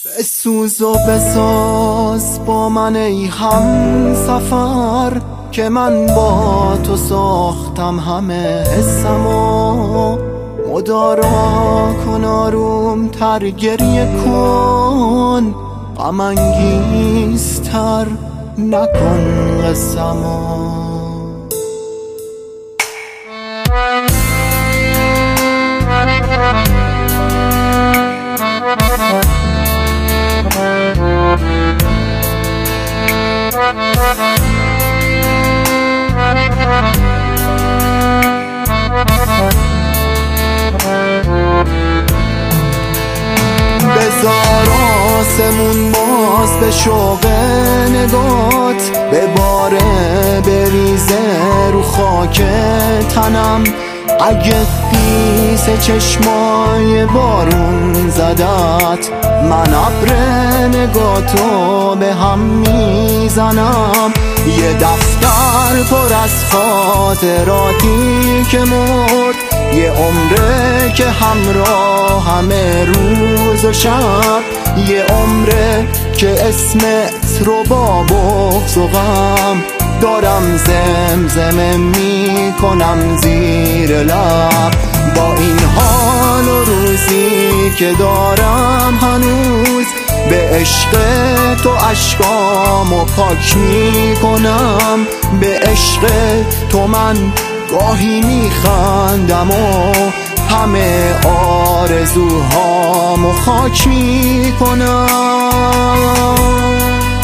بسوز و بساز با من ای هم سفر، که من با تو ساختم همه حسمو. مدارا کن آروم تر، گریه کن غم انگیزتر نکن قسمو. بذار آسمون باز به شوق نگات بباره، بریزه رو خاک تنم. اگه خیس چشمای بارون زدت، من ابر نگاتو به هم میزنم. یه دفتر پر از خاطراتی که مرد، یه عمره که همراه همه روز و شب. یه عمره که اسمت رو با بغض و غم دارم زمزمه میکنم زیر لب. با این حال و روزی که دارم هنوز، به عشق تو اشکامو پاک میکنم. به عشق تو من گاهی میخندم و همه آرزوهامو خاک میکنم.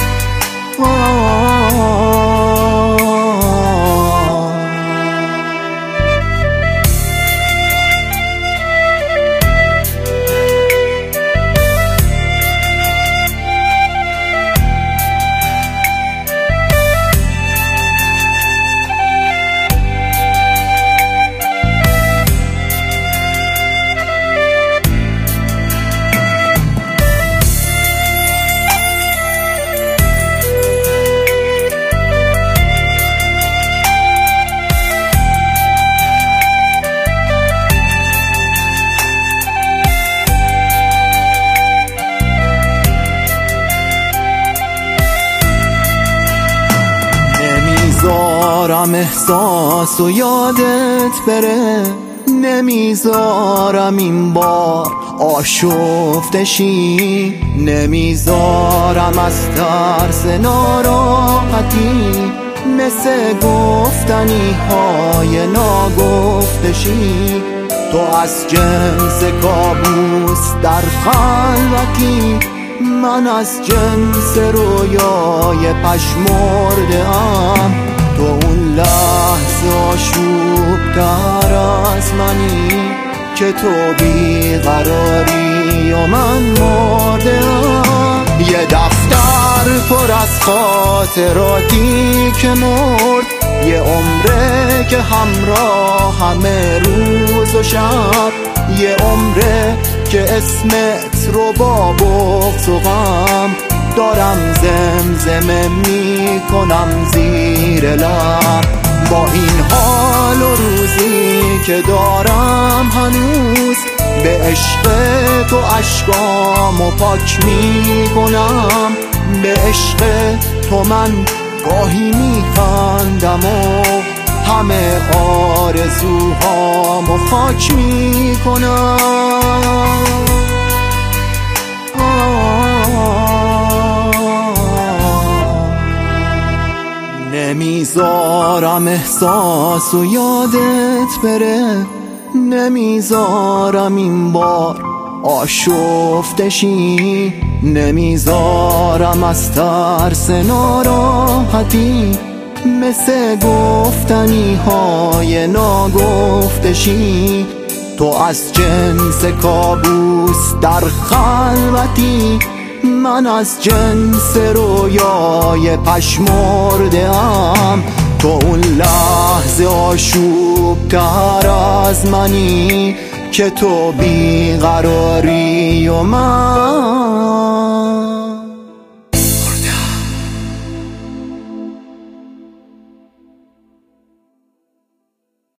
نمیذارم احساس و یادت بره، نمیذارم این بار آشفته شی. نمیذارم از ترس ناراحتی مثل گفتنی های ناگفته شی. تو از جنس کابوس در خلوتی، من از جنس رویای پشمرده ام. تو اون لحظه آشوب‌تر از منی که تو بیقراری و من مرده ام. یه دفتر پر از خاطراتی که مرد، یه عمره که همراه همه روز و شب. یه عمره که اسمت رو با بغض و غم دارم زمزمه میکنم زیر لب. با این حال و روزی که دارم هنوز، به عشق تو اشکامو پاک میکنم. به عشق تو من گاهی میخندم و همه آرزوهامو خاک میکنم. نمیذارم احساس و یادت بره، نمیذارم این بار آشفته شی. نمیذارم از ترس ناراحتی مثل گفتنی های ناگفته شی. تو از جنس کابوس در خلوتی، من از جنس رویای پشمرده ام. تو اون لحظه آشوب‌تر از منی که تو بیقراری و من